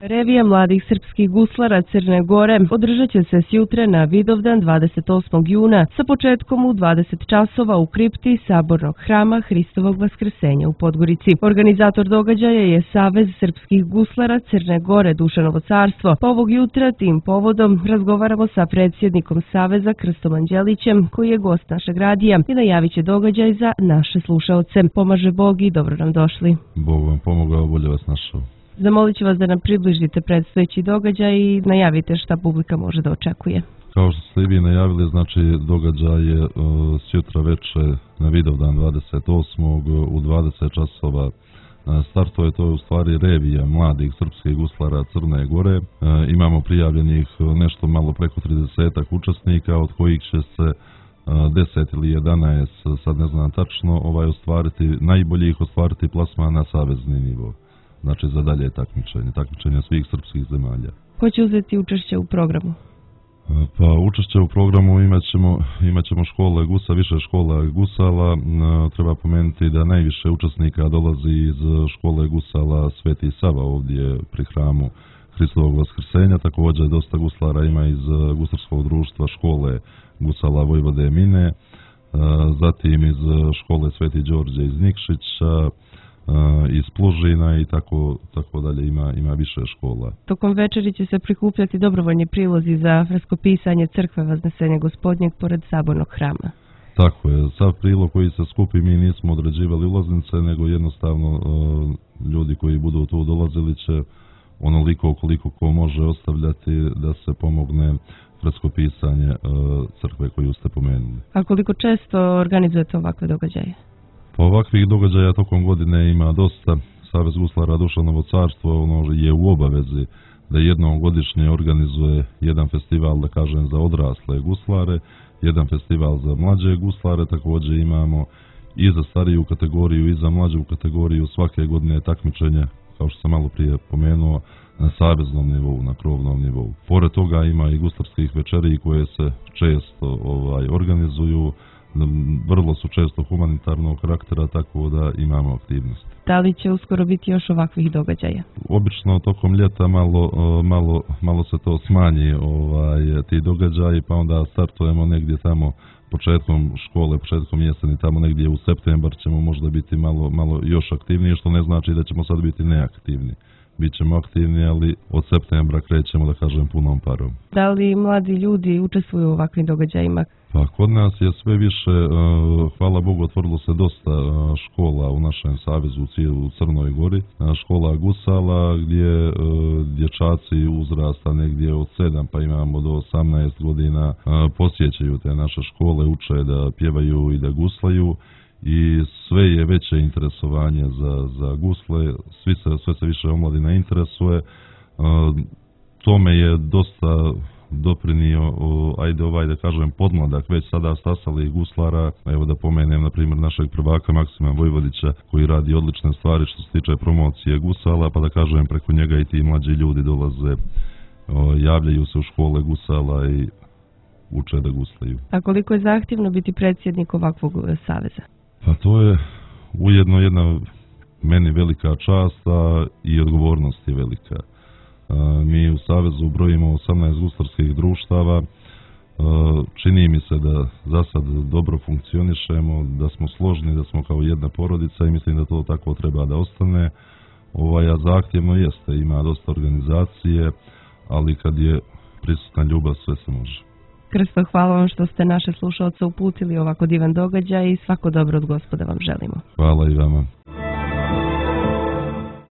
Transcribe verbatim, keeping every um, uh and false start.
Revija mladih srpskih guslara Crne Gore održat će se sjutra na Vidovdan dvadeset osmog juna sa početkom u dvadeset časova u kripti Sabornog hrama Hristovog Vaskrsenja u Podgorici. Organizator događaja je Savez srpskih guslara Crne Gore Dušanovo carstvo. Pa ovog jutra tim povodom razgovaramo sa predsjednikom Saveza Krstom Anđelićem, koji je gost našeg radija i najavit će događaj za naše slušaoce. Pomaže Bog i dobro nam došli. Bog vam pomogao, bolje vas našao. Zamolit ću vas da nam približite predstojeći događaj i najavite šta publika može da očekuje. Kao što ste i vi najavili, znači događaj je uh, sjutra veče na Vidovdan dvadeset osmog u dvadeset časova. Uh, startuje to je u stvari revija mladih srpskih guslara Crne Gore. Uh, imamo prijavljenih nešto malo preko tridesetak učesnika, od kojih će se uh, deset ili jedanaest, sad ne znam tačno, ovaj ostvariti, najbolji ih ostvariti plasman na savezni nivo. Znači za dalje takmičenje, takmičenje svih srpskih zemalja. Ko će uzeti učešće u programu? Pa učešće u programu imat ćemo, imat ćemo škole gusa, više škola gusala. Treba pomenuti da najviše učesnika dolazi iz škole gusala Sveti Sava ovdje pri hramu Hristovog Vaskrsenja. Također dosta guslara ima iz guslarskog društva škole gusala Vojvode Mine, zatim iz škole Sveti Đorđe iz Nikšića, iz Plužina i tako, tako dalje, ima, ima više škola. Tokom večeri će se prikupljati dobrovoljni prilozi za freskopisanje crkve Vaznesenja Gospodnjeg pored Sabornog hrama. Tako je, sav prilog koji se skupi mi nismo određivali ulaznice, nego jednostavno uh, ljudi koji budu tu dolazili će onoliko koliko ko može ostavljati da se pomogne freskopisanje uh, crkve koju ste pomenuli. A koliko često organizujete ovakve događaje? Pa ovakvih događaja tokom godine ima dosta. Savez guslara Dušanovo carstvo ono je u obavezi da jednom godišnje organizuje jedan festival, da kažem, za odrasle guslare, jedan festival za mlađe guslare, također imamo i za stariju kategoriju i za mlađu kategoriju svake godine takmičenje, kao što sam malo prije pomenuo, na saveznom nivou, na krovnom nivou. Pored toga ima i guslarskih večeri koje se često ovaj, organizuju, vrlo su često humanitarnog karaktera, tako da imamo aktivnosti. Da li će uskoro biti još ovakvih događaja? Obično tokom ljeta malo, malo, malo se to smanji, ovaj, ti događaji, pa onda startujemo negdje tamo početkom škole, početkom jeseni, tamo negdje u septembar ćemo možda biti malo, malo još aktivniji, što ne znači da ćemo sad biti neaktivni. Bićemo aktivni, ali od septembra krećemo, da kažem, punom parom. Da li mladi ljudi učestvuju u ovakvim događajima? Pa kod nas je sve više, hvala Bogu, otvorilo se dosta škola u našem savezu u Crnoj Gori. Škola gusala gdje dječaci uzrasta negdje od sedam pa imamo do osamnaest godina posjećaju te naše škole, uče da pjevaju i da guslaju. I sve je veće interesovanje za, za gusle, svi se, sve se više omladina interesuje. Tome je dosta doprinio, ajde ovaj da kažem, podmladak već sada stasali guslara. Evo da pomenem na primjer našeg prvaka Maksima Vojvodića koji radi odlične stvari što se tiče promocije gusala, pa da kažem preko njega i ti mlađi ljudi dolaze, javljaju se u škole gusala i uče da guslaju. A koliko je zahtjevno biti predsjednik ovakvog saveza? Pa to je ujedno jedna meni velika čast, a i odgovornost je velika. Mi u savezu brojimo osamnaest guslarskih društava. Čini mi se da za sad dobro funkcionišemo, da smo složni, da smo kao jedna porodica i mislim da to tako treba da ostane. Ovaj, a zahtjevno jeste, ima dosta organizacije, ali kad je prisutna ljubav sve se može. Krsto, hvala vam što ste naše slušalce uputili ovako divan događaj i svako dobro od Gospoda vam želimo. Hvala i vama.